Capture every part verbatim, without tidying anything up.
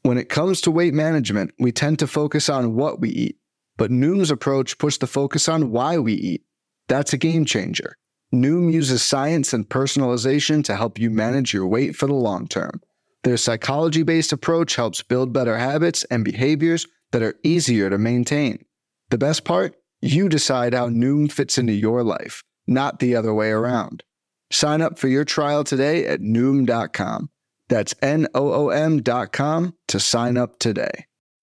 When it comes to weight management, we tend to focus on what we eat, but Noom's approach puts the focus on why we eat. That's a game changer. Noom uses science and personalization to help you manage your weight for the long term. Their psychology-based approach helps build better habits and behaviors that are easier to maintain. The best part? You decide how Noom fits into your life, not the other way around. Sign up for your trial today at Noom dot com. That's N O O M dot com to sign up today.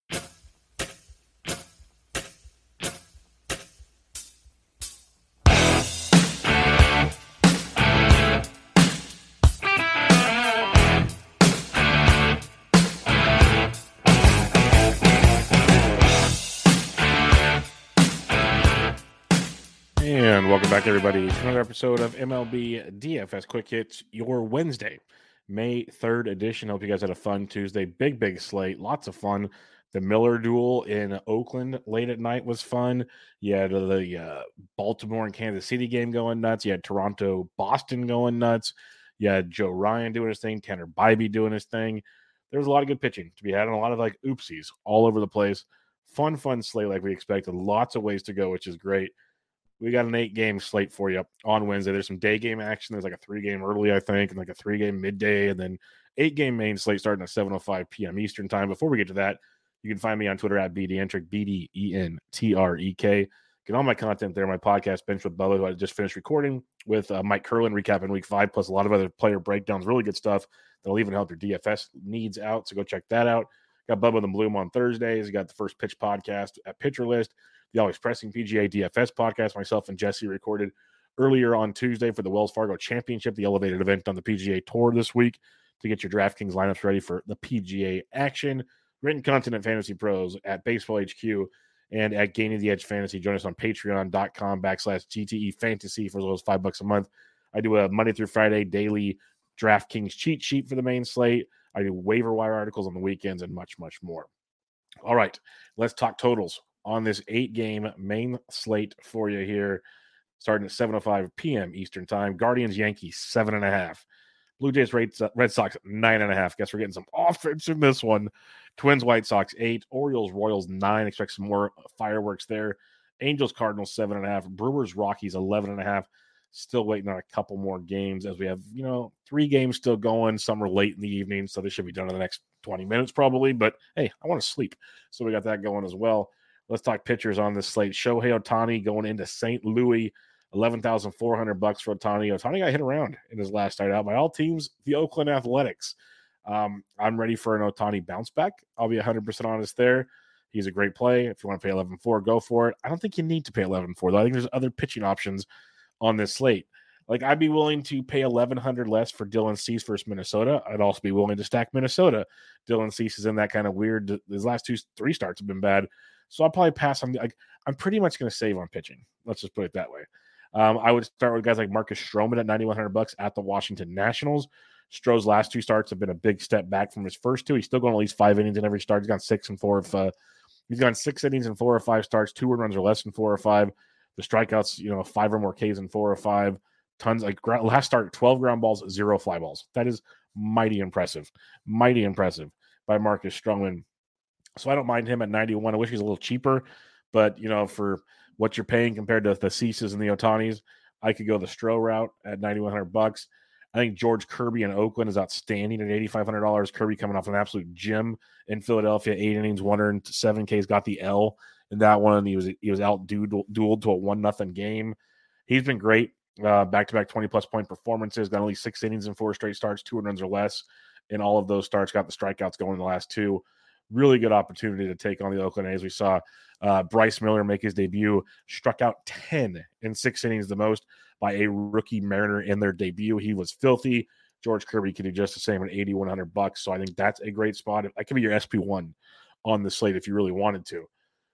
And welcome back, everybody, to another episode of M L B D F S Quick Hits, your Wednesday, May third edition. Hope you guys had a fun Tuesday. Big, big slate. Lots of fun. The Miller duel in Oakland late at night was fun. You had the uh, Baltimore and Kansas City game going nuts. You had Toronto, Boston going nuts. You had Joe Ryan doing his thing. Tanner Bybee doing his thing. There was a lot of good pitching to be had and a lot of like oopsies all over the place. Fun, fun slate like we expected. Lots of ways to go, which is great. We got an eight-game slate for you on Wednesday. There's some day game action. There's like a three-game early, I think, and like a three-game midday, and then eight-game main slate starting at seven oh five p.m. Eastern time. Before we get to that, you can find me on Twitter at BDentrek, B D E N T R E K. Get all my content there. My podcast, Bench with Bubba, who I just finished recording with uh, Mike Curlin, recapping week five, plus a lot of other player breakdowns. Really good stuff that'll even help your D F S needs out, so go check that out. Got Bubba the Bloom on Thursdays. You got the First Pitch podcast at Pitcher List. The Always Pressing P G A D F S podcast, myself and Jesse recorded earlier on Tuesday for the Wells Fargo Championship, the elevated event on the P G A Tour this week, to get your DraftKings lineups ready for the P G A action. Written content at Fantasy Pros, at Baseball H Q, and at Gaining the Edge Fantasy. Join us on patreon.com backslash GTE Fantasy for as low as five bucks a month. I do a Monday through Friday daily DraftKings cheat sheet for the main slate. I do waiver wire articles on the weekends and much, much more. All right, let's talk totals on this eight-game main slate for you here, starting at seven oh five p.m. Eastern time. Guardians, Yankees, seven and a half. Blue Jays, Red Sox, nine and a half. Guess we're getting some offense in this one. Twins, White Sox, eight. Orioles, Royals, nine. Expect some more fireworks there. Angels, Cardinals, seven and a half. Brewers, Rockies, eleven and a half. Still waiting on a couple more games as we have, you know, three games still going. Some are late in the evening, so this should be done in the next twenty minutes probably. But, hey, I want to sleep. So we got that going as well. Let's talk pitchers on this slate. Shohei Ohtani going into Saint Louis, eleven thousand four hundred bucks for Ohtani. Ohtani got hit around in his last start out by all teams, the Oakland Athletics. Um, I'm ready for an Ohtani bounce back. I'll be one hundred percent honest there. He's a great play. If you want to pay eleven four, go for it. I don't think you need to pay eleven four, though. I think there's other pitching options on this slate. Like, I'd be willing to pay eleven hundred less for Dylan Cease versus Minnesota. I'd also be willing to stack Minnesota. Dylan Cease is in that kind of weird. His last two, three starts have been bad. So I'll probably pass on. Like, I'm pretty much going to save on pitching. Let's just put it that way. Um, I would start with guys like Marcus Stroman at ninety-one hundred bucks at the Washington Nationals. Stroh's last two starts have been a big step back from his first two. He's still going at least five innings in every start. He's gone six and four. If uh, he's gone six innings in four or five starts, two runs or less in four or five. The strikeouts, you know, five or more Ks in four or five. Tons like last start, twelve ground balls, zero fly balls. That is mighty impressive, mighty impressive by Marcus Stroman. So I don't mind him at ninety-one. I wish he's a little cheaper, but you know, for what you're paying compared to the Ceases and the Otanis, I could go the Stroh route at ninety-one hundred bucks. I think George Kirby in Oakland is outstanding at eighty-five hundred dollars. Kirby coming off an absolute gem in Philadelphia, eight innings, one earned, seven Ks, got the L in that one. He was he was out dueled to a one nothing game. He's been great. Uh, back-to-back twenty-plus point performances, got only six innings in four straight starts, two runs or less in all of those starts, got the strikeouts going in the last two. Really good opportunity to take on the Oakland A's. We saw uh, Bryce Miller make his debut, struck out ten in six innings, the most by a rookie Mariner in their debut. He was filthy. George Kirby can do just the same at eighty-one hundred bucks, so I think that's a great spot. That could be your S P one on the slate if you really wanted to.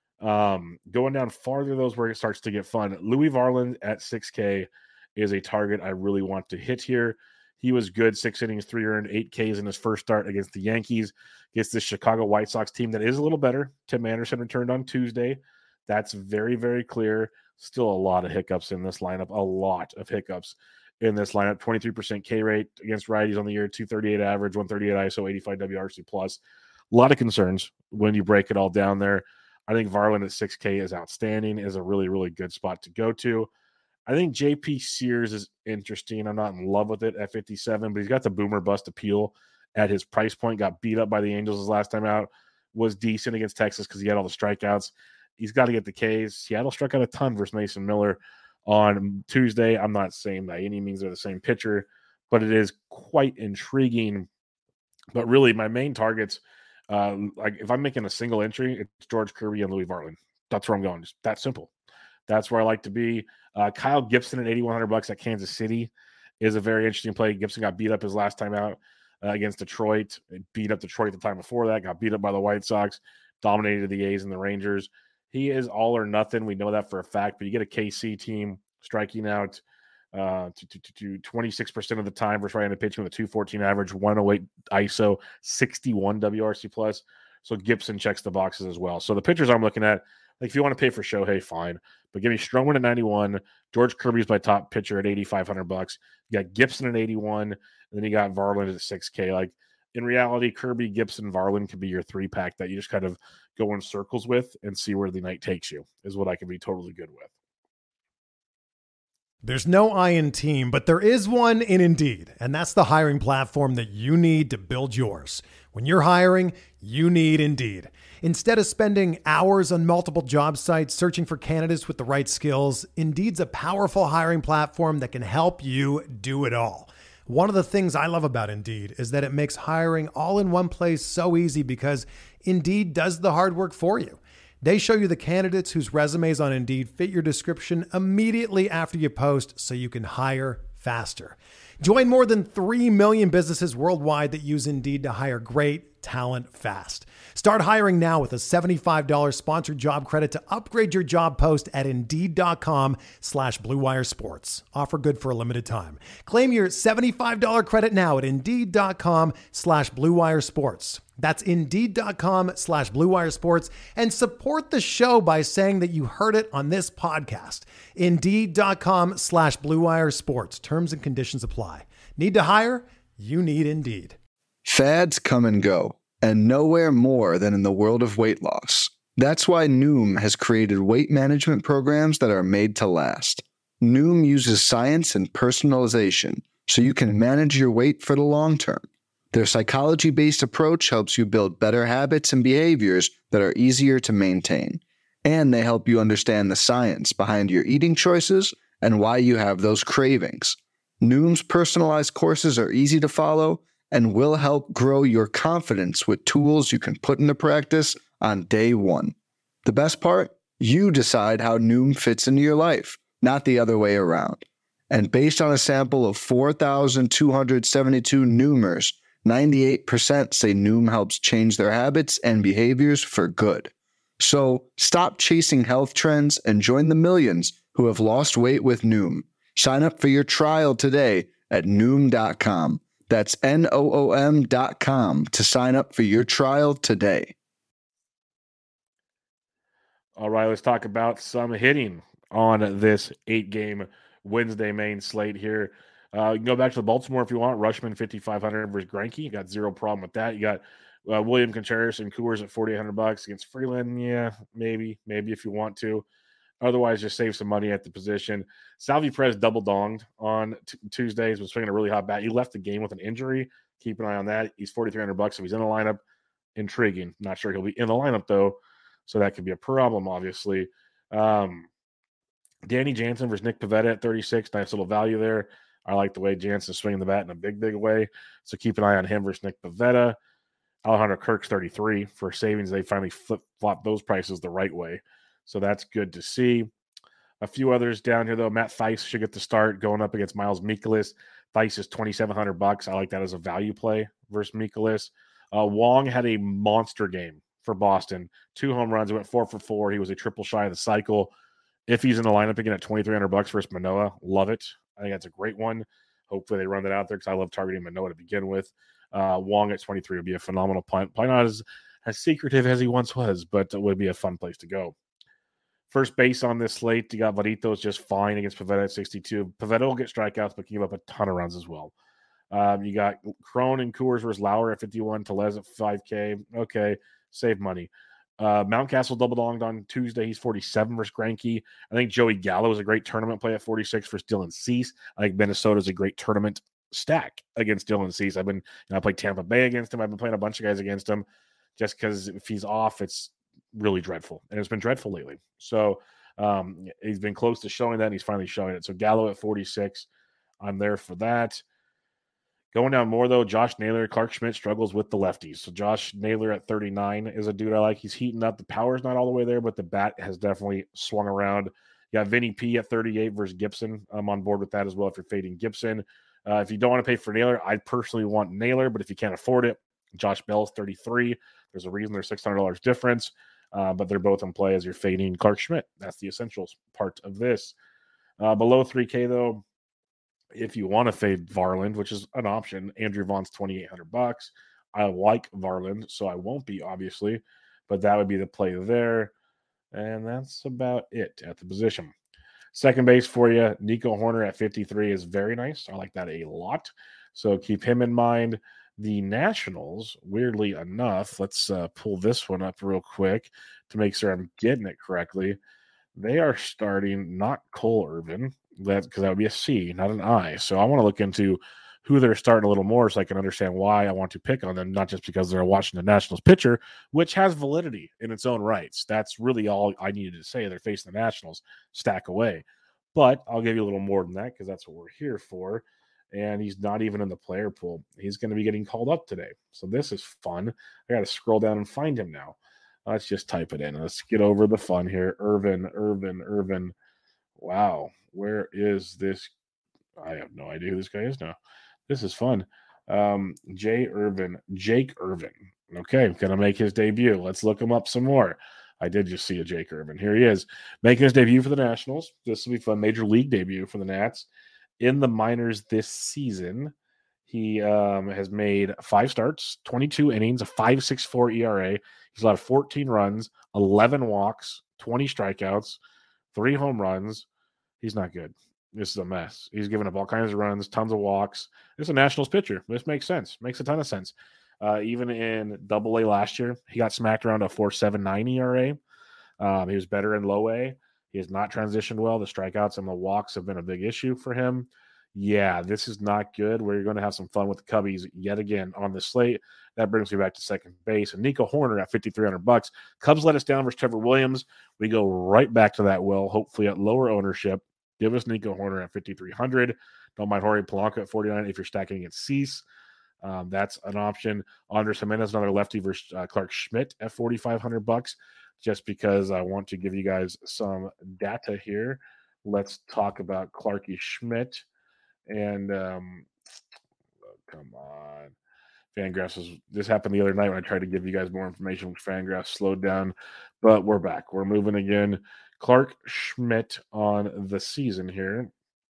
Um, going down farther, those where it starts to get fun. Louis Varland at six K is a target I really want to hit here. He was good, six innings, three earned, eight Ks in his first start against the Yankees, against the Chicago White Sox team that is a little better. Tim Anderson returned on Tuesday. That's very, very clear. Still a lot of hiccups in this lineup, a lot of hiccups in this lineup. twenty-three percent K rate against righties on the year, two thirty-eight average, one thirty-eight I S O, eighty-five W R C plus. A lot of concerns when you break it all down there. I think Varland at six K is outstanding, is a really, really good spot to go to. I think J P Sears is interesting. I'm not in love with it at fifty-seven, but he's got the boomer bust appeal at his price point. Got beat up by the Angels his last time out. Was decent against Texas because he had all the strikeouts. He's got to get the Ks. Seattle struck out a ton versus Mason Miller on Tuesday. I'm not saying by any means they're the same pitcher, but it is quite intriguing. But really, my main targets, uh, like if I'm making a single entry, it's George Kirby and Louis Varland. That's where I'm going. Just that simple. That's where I like to be. Uh, Kyle Gibson at eighty-one hundred bucks at Kansas City is a very interesting play. Gibson got beat up his last time out uh, against Detroit. Beat up Detroit the time before that. Got beat up by the White Sox. Dominated the A's and the Rangers. He is all or nothing. We know that for a fact. But you get a K C team striking out uh, to, to, to, to twenty-six percent of the time versus right-handed pitching with a two fourteen average, one oh eight I S O, sixty-one W R C plus. So Gibson checks the boxes as well. So the pitchers I'm looking at, like if you want to pay for Shohei, fine. But give me Stroman at ninety-one. George Kirby's my top pitcher at eighty-five hundred bucks. You got Gibson at eighty-one, and then you got Varland at six K. Like in reality, Kirby, Gibson, Varland could be your three pack that you just kind of go in circles with and see where the night takes you. Is what I can be totally good with. There's no I in team, but there is one in Indeed, and that's the hiring platform that you need to build yours. When you're hiring, you need Indeed. Instead of spending hours on multiple job sites searching for candidates with the right skills, Indeed's a powerful hiring platform that can help you do it all. One of the things I love about Indeed is that it makes hiring all in one place so easy because Indeed does the hard work for you. They show you the candidates whose resumes on Indeed fit your description immediately after you post so you can hire faster. Join more than three million businesses worldwide that use Indeed to hire great talent fast. Start hiring now with a seventy-five dollars sponsored job credit to upgrade your job post at Indeed.com slash Blue Wire Sports. Offer good for a limited time. Claim your seventy-five dollars credit now at Indeed.com slash Blue Wire Sports. That's Indeed.com slash Blue Wire Sports, and support the show by saying that you heard it on this podcast. Indeed.com slash Blue Wire Sports. Terms and conditions apply. Need to hire? You need Indeed. Fads come and go, and nowhere more than in the world of weight loss. That's why Noom has created weight management programs that are made to last. Noom uses science and personalization so you can manage your weight for the long term. Their psychology-based approach helps you build better habits and behaviors that are easier to maintain. And they help you understand the science behind your eating choices and why you have those cravings. Noom's personalized courses are easy to follow and will help grow your confidence with tools you can put into practice on day one. The best part? You decide how Noom fits into your life, not the other way around. And based on a sample of four thousand two hundred seventy-two Noomers, ninety-eight percent say Noom helps change their habits and behaviors for good. So stop chasing health trends and join the millions who have lost weight with Noom. Sign up for your trial today at Noom dot com. That's N O O M dot com to sign up for your trial today. All right, let's talk about some hitting on this eight-game Wednesday main slate here. Uh, you can go back to the Baltimore if you want. Rushman, fifty-five hundred versus Greinke. You got zero problem with that. You got uh, William Contreras and Coors at forty-eight hundred bucks against Freeland. Yeah, maybe, maybe if you want to. Otherwise, just save some money at the position. Salvi Perez double donged on t- Tuesdays. Was swinging a really hot bat. He left the game with an injury. Keep an eye on that. He's forty-three hundred bucks. If he's in the lineup, intriguing. Not sure he'll be in the lineup though, so that could be a problem. Obviously, um, Danny Jansen versus Nick Pivetta at thirty-six. Nice little value there. I like the way Jansen's swinging the bat in a big, big way. So keep an eye on him versus Nick Pivetta. Alejandro Kirk's thirty-three for savings. They finally flip-flopped those prices the right way. So that's good to see. A few others down here, though. Matt Thaiss should get the start going up against Miles Mikolas. Thaiss is twenty-seven hundred bucks. I like that as a value play versus Mikolas. Uh, Wong had a monster game for Boston. Two home runs. He went four for four. He was a triple shy of the cycle. If he's in the lineup again at twenty-three hundred bucks versus Manoah, love it. I think that's a great one. Hopefully they run that out there because I love targeting Manoah to begin with. Uh, Wong at twenty-three would be a phenomenal punt. Probably not as, as secretive as he once was, but it would be a fun place to go. First base on this slate, you got Varito's just fine against Pivetta at sixty-two. Pivetta will get strikeouts, but can give up a ton of runs as well. Um, you got Crone and Coors versus Lauer at fifty-one, Tellez at five K. Okay, save money. Uh, Mountcastle double donged on Tuesday. He's forty-seven versus Greinke. I think Joey Gallo is a great tournament play at forty-six versus Dylan Cease. I think Minnesota is a great tournament stack against Dylan Cease. I've been, you know, I played Tampa Bay against him. I've been playing a bunch of guys against him just because if he's off, it's really dreadful. And it's been dreadful lately. So um, he's been close to showing that, and he's finally showing it. So Gallo at forty-six. I'm there for that. Going down more, though, Josh Naylor, Clark Schmidt struggles with the lefties. So Josh Naylor at thirty-nine is a dude I like. He's heating up. The power's not all the way there, but the bat has definitely swung around. You got Vinny P at thirty-eight versus Gibson. I'm on board with that as well if you're fading Gibson. Uh, if you don't want to pay for Naylor, I personally want Naylor, but if you can't afford it, Josh Bell's thirty-three. There's a reason there's six hundred dollars difference, uh, but they're both in play as you're fading Clark Schmidt. That's the essentials part of this. Uh, below three K, though, if you want to fade Varland, which is an option, Andrew Vaughn's twenty-eight hundred bucks. I like Varland, so I won't be, obviously, but that would be the play there. And that's about it at the position. Second base for you, Nico Horner at fifty-three is very nice. I like that a lot. So keep him in mind. The Nationals, weirdly enough, let's uh, pull this one up real quick to make sure I'm getting it correctly. They are starting not Cole Irvin, that because that would be a C, not an I. So I want to look into who they're starting a little more so I can understand why I want to pick on them, not just because they're watching the Nationals pitcher, which has validity in its own rights. That's really all I needed to say. They're facing the Nationals, stack away. But I'll give you a little more than that because that's what we're here for. And he's not even in the player pool. He's going to be getting called up today. So this is fun. I got to scroll down and find him now. Let's just type it in. Let's get over the fun here. Irvin, Irvin, Irvin. Wow. Where is this? I have no idea who this guy is now. This is fun. Um, Jay Irvin, Jake Irvin. Okay, going to make his debut. Let's look him up some more. I did just see a Jake Irvin. Here he is, making his debut for the Nationals. This will be fun. Major league debut for the Nats. In the minors this season, he um, has made five starts, twenty-two innings, a five point six four E R A. He's allowed fourteen runs, eleven walks, twenty strikeouts, three home runs. He's not good. This is a mess. He's given up all kinds of runs, tons of walks. This is a Nationals pitcher. This makes sense. Makes a ton of sense. Uh, even in Double A last year, he got smacked around a four point seven nine E R A. Um, he was better in Low A. He has not transitioned well. The strikeouts and the walks have been a big issue for him. Yeah, this is not good. We're going to have some fun with the Cubbies yet again on the slate. That brings me back to second base. And Nico Horner at fifty-three hundred bucks. Cubs let us down versus Trevor Williams. We go right back to that well, hopefully at lower ownership. Give us Nico Horner at fifty-three hundred. Don't mind Jorge Polanco at forty-nine if you're stacking against Cease. Um, that's an option. Andres Jimenez, another lefty versus uh, Clark Schmidt at forty-five hundred bucks. Just because I want to give you guys some data here. Let's talk about Clarky Schmidt. And um, oh, come on. Fangraphs was this happened the other night when I tried to give you guys more information, which Fangraphs slowed down. But we're back. We're moving again. Clark Schmidt on the season here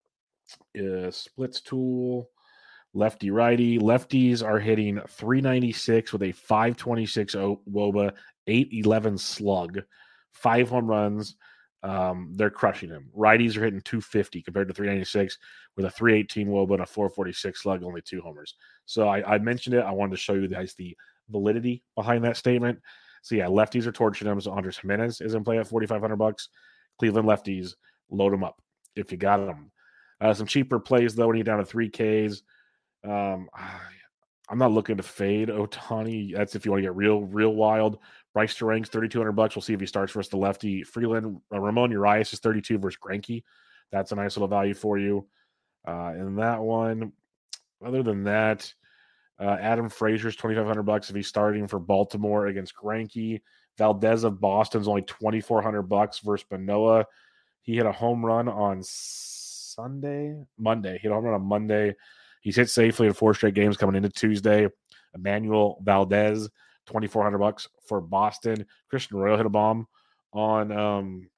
is splits tool, lefty righty. Lefties are hitting three ninety-six with a five twenty-six W O B A, eight eleven slug, five home runs. Um, they're crushing him. Righties are hitting two fifty compared to three ninety-six with a three eighteen W O B A and a four forty-six slug, only two homers. So I, I mentioned it. I wanted to show you guys the validity behind that statement. So yeah, lefties are torching him. So Andres Jimenez is in play at forty-five hundred bucks. Cleveland lefties, load them up if you got them. Uh, some cheaper plays though when you're down to three Ks. Um, I'm not looking to fade Ohtani. That's if you want to get real, real wild. Bryce Terang's thirty-two hundred bucks. We'll see if he starts versus the lefty. Freeland, uh, Ramon Urias is thirty-two versus Greinke. That's a nice little value for you. Uh, in that one, other than that, uh, Adam Frazier's twenty-five hundred bucks if he's starting for Baltimore against Greinke. Valdez of Boston's only twenty-four hundred bucks versus Manoah. He hit a home run on Sunday, Monday. He hit a home run on Monday. He's hit safely in four straight games coming into Tuesday. Emmanuel Valdez, twenty-four hundred bucks for Boston. Christian Royal hit a bomb on um,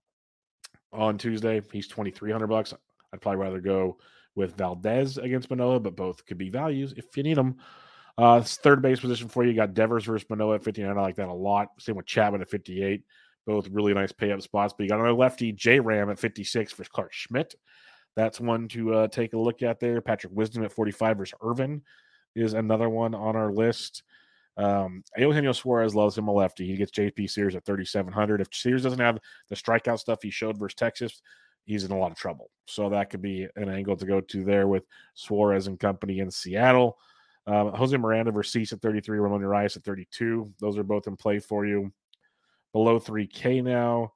on Tuesday. He's twenty-three hundred bucks. I'd probably rather go with Valdez against Manoah, but both could be values if you need them. Uh, third base position for you, you got Devers versus Manoah at fifty-nine. I like that a lot. Same with Chapman at fifty-eight. Both really nice pay-up spots. But you got another lefty, J-Ram at fifty-six for Clark Schmidt. That's one to uh, take a look at there. Patrick Wisdom at forty-five versus Irvin is another one on our list. Um, Eugenio Suarez loves him a lefty. He gets J P Sears at thirty-seven hundred. If Sears doesn't have the strikeout stuff he showed versus Texas, he's in a lot of trouble. So that could be an angle to go to there with Suarez and company in Seattle. Um, Jose Miranda versus Cease at thirty-three. Ramon Urias at thirty-two. Those are both in play for you. Below three K now.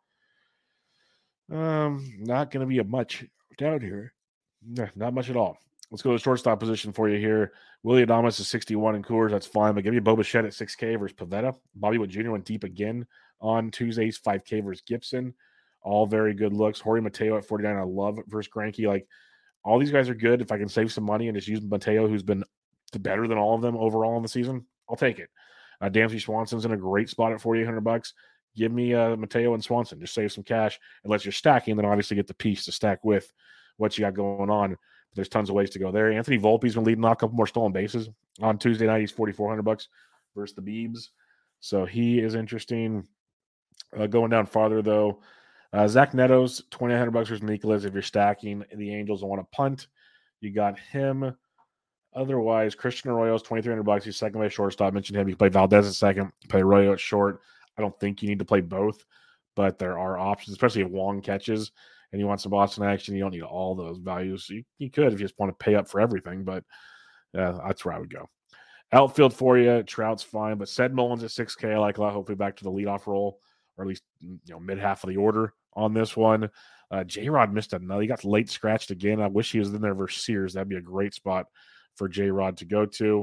Um, not going to be a much down here. Nah, not much at all. Let's go to the shortstop position for you here. Willie Adames is sixty-one in Coors. That's fine. But give me Bo Bichette at six K versus Pavetta. Bobby Witt Junior went deep again on Tuesdays, five K versus Gibson. All very good looks. Jorge Mateo at forty-nine. I love versus Greinke. Like, all these guys are good. If I can save some money and just use Mateo, who's been better than all of them overall in the season, I'll take it. Uh, Dansby Swanson's in a great spot at forty-eight hundred bucks. Give me uh, Mateo and Swanson. Just save some cash. Unless you're stacking, then obviously get the piece to stack with what you got going on. But there's tons of ways to go there. Anthony Volpe's been leading off a couple more stolen bases. On Tuesday night, he's forty-four hundred bucks versus the Beebs. So he is interesting. Uh, going down farther, though, uh, Zach Neto's twenty-nine hundred bucks versus Nicholas. If you're stacking, the Angels want to punt. You got him. Otherwise, Christian Arroyo's twenty-three hundred bucks. He's second base shortstop. I mentioned him. You play Valdez at second. You play Arroyo at short. I don't think you need to play both, but there are options, especially if Wong catches and you want some Boston action. You don't need all those values. You, you could if you just want to pay up for everything, but uh, that's where I would go. Outfield for you, Trout's fine, but Sed Mullins at six K, I like a lot. Hopefully back to the leadoff role, or at least you know mid half of the order on this one. Uh, J-Rod missed another. He got late scratched again. I wish he was in there versus Sears. That'd be a great spot for J-Rod to go to.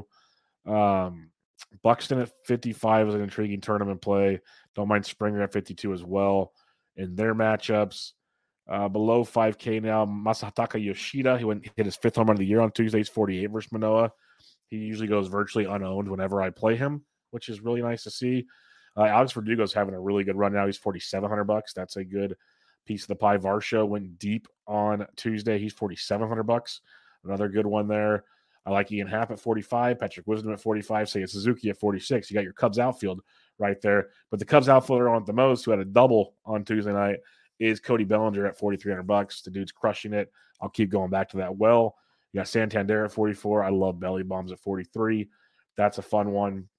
Um, Buxton at fifty-five is an intriguing tournament play. Don't mind Springer at fifty-two as well in their matchups. Uh, below five K now, Masataka Yoshida. He went hit his fifth home run of the year on Tuesdays, forty-eight versus Manoah. He usually goes virtually unowned whenever I play him, which is really nice to see. Uh, Alex Verdugo's having a really good run now. He's forty-seven hundred bucks. That's a good piece of the pie. Varsho went deep on Tuesday. He's forty-seven hundred bucks. Another good one there. I like Ian Happ at forty-five, Patrick Wisdom at forty-five, Seiya Suzuki at forty-six. You got your Cubs outfield right there. But the Cubs outfielder on the most, who had a double on Tuesday night, is Cody Bellinger at forty-three hundred bucks. The dude's crushing it. I'll keep going back to that well. You got Santander at forty-four. I love Belly Bombs at forty-three. That's a fun one.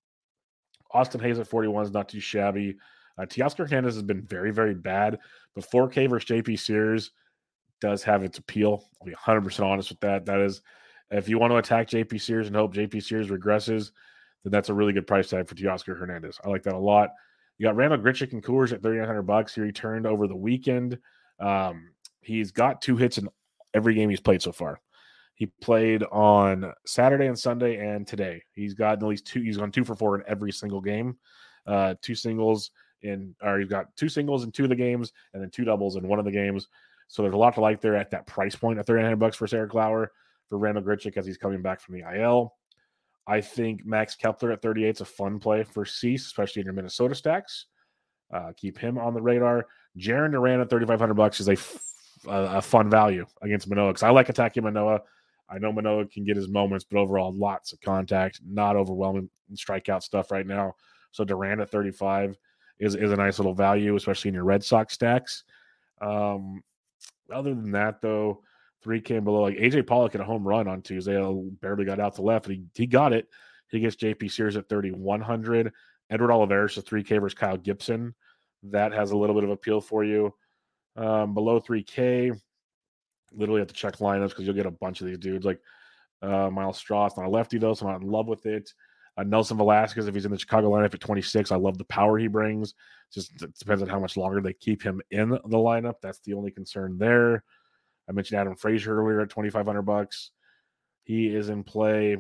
Austin Hayes at forty-one is not too shabby. Uh, Teoscar Hernandez has been very, very bad, but four K versus J P Sears does have its appeal. I'll be one hundred percent honest with that. That is, if you want to attack J P Sears and hope J P Sears regresses, then that's a really good price tag for Teoscar Hernandez. I like that a lot. You got Randall Grichuk and Coors at thirty-nine hundred bucks. He returned over the weekend. Um, he's got two hits in every game he's played so far. He played on Saturday and Sunday and today. He's gotten at least two. He's gone two for four in every single game. Uh, two singles in, or he's got two singles in two of the games, and then two doubles in one of the games. So there's a lot to like there at that price point at thirty-nine hundred bucks for Eric Lauer for Randall Grichuk as he's coming back from the I L. I think Max Kepler at thirty-eight is a fun play for Cease, especially in your Minnesota stacks. Uh, keep him on the radar. Jarren Duran at thirty-five hundred bucks is a, f- a fun value against Manoah because I like attacking Manoah. I know Manoah can get his moments, but overall, lots of contact, not overwhelming strikeout stuff right now. So Duran at thirty-five is, is a nice little value, especially in your Red Sox stacks. Um, other than that, though, three K and below, like A J Pollock at a home run on Tuesday, barely got out to left, but he, he got it. He gets J P Sears at thirty-one hundred. Edward Olivares is three K versus Kyle Gibson. That has a little bit of appeal for you. Um, below three K, literally have to check lineups because you'll get a bunch of these dudes. Like uh, Miles Straw, not a lefty, though, so I'm not in love with it. Uh, Nelson Velasquez, if he's in the Chicago lineup at twenty-six, I love the power he brings. Just it depends on how much longer they keep him in the lineup. That's the only concern there. I mentioned Adam Frazier earlier at twenty-five hundred bucks. He is in play.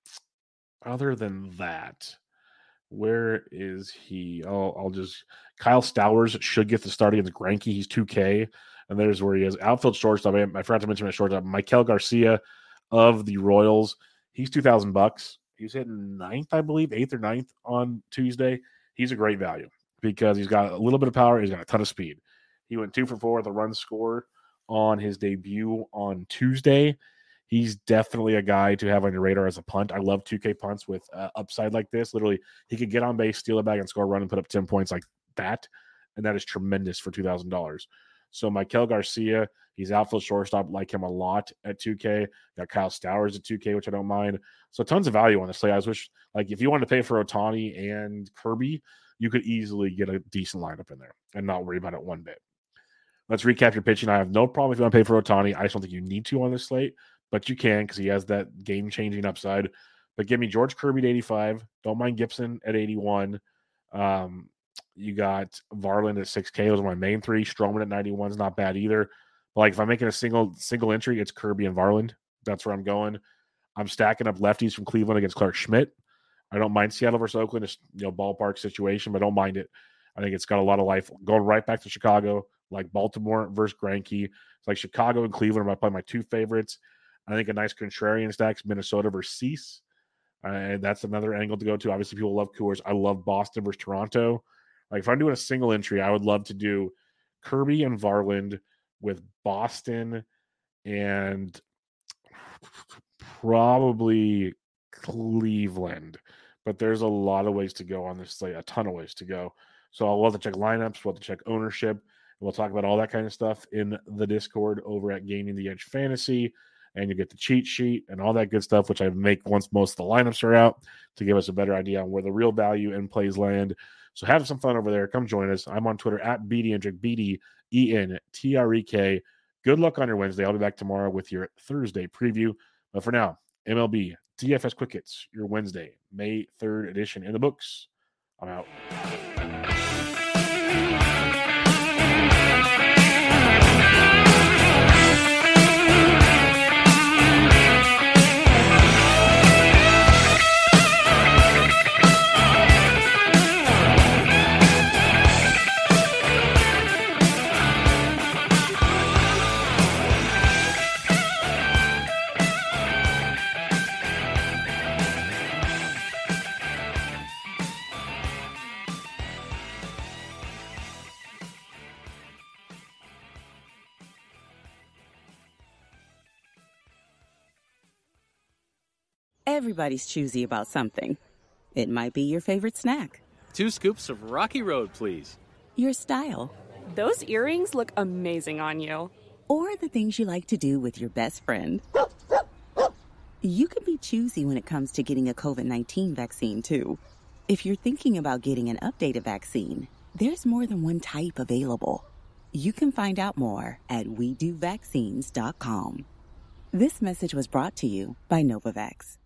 Other than that, where is he? Oh, I'll just Kyle Stowers should get the start against Greinke. He's two K, and there's where he is. Outfield shortstop. I forgot to mention my shortstop. Michael Garcia of the Royals. He's two thousand bucks. He's hitting ninth, I believe, eighth or ninth on Tuesday. He's a great value because he's got a little bit of power. He's got a ton of speed. He went two for four with a run score on his debut on Tuesday. He's definitely a guy to have on your radar as a punt. I love two K punts with uh, upside like this. Literally, he could get on base, steal a bag, and score a run and put up ten points like that, and that is tremendous for two thousand dollars. So Michael Garcia, he's outfield shortstop, like him a lot at two K. Got Kyle Stowers at two K, which I don't mind. So tons of value on this slate. I was wish, like, if you wanted to pay for Ohtani and Kirby, you could easily get a decent lineup in there and not worry about it one bit. Let's recap your pitching. I have no problem if you want to pay for Ohtani. I just don't think you need to on this slate, but you can because he has that game-changing upside. But give me George Kirby at eighty-five. Don't mind Gibson at eighty-one. Um, you got Varland at six K. Those are my main three. Stroman at ninety-one is not bad either. But like if I'm making a single single entry, it's Kirby and Varland. That's where I'm going. I'm stacking up lefties from Cleveland against Clark Schmidt. I don't mind Seattle versus Oakland. It's, you know, ballpark situation, but I don't mind it. I think it's got a lot of life. Going right back to Chicago, like Baltimore versus Greinke. It's like Chicago and Cleveland are probably my two favorites. I think a nice contrarian stack is Minnesota versus Cease. Uh, and that's another angle to go to. Obviously, people love Coors. I love Boston versus Toronto. Like if I'm doing a single entry, I would love to do Kirby and Varland with Boston and probably Cleveland. But there's a lot of ways to go on this slate, a ton of ways to go. So I'll love to check lineups, we'll have to check ownership. We'll talk about all that kind of stuff in the Discord over at Gaining the Edge Fantasy. And you get the cheat sheet and all that good stuff, which I make once most of the lineups are out to give us a better idea on where the real value in plays land. So have some fun over there. Come join us. I'm on Twitter at BDentrek, B D E N T R E K. Good luck on your Wednesday. I'll be back tomorrow with your Thursday preview. But for now, M L B D F S Quick Hits, your Wednesday, May third edition in the books. I'm out. Everybody's choosy about something. It might be your favorite snack. Two scoops of Rocky Road, please. Your style. Those earrings look amazing on you. Or the things you like to do with your best friend. You can be choosy when it comes to getting a covid nineteen vaccine, too. If you're thinking about getting an updated vaccine, there's more than one type available. You can find out more at we do vaccines dot com. This message was brought to you by Novavax.